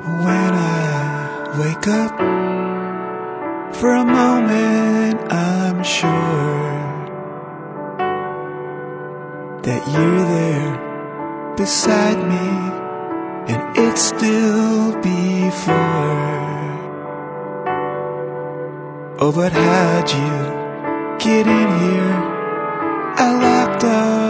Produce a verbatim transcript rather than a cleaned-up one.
When I wake up, for a moment I'm sure that you're there beside me, and it's still before. Oh, but how'd you get in here? I locked up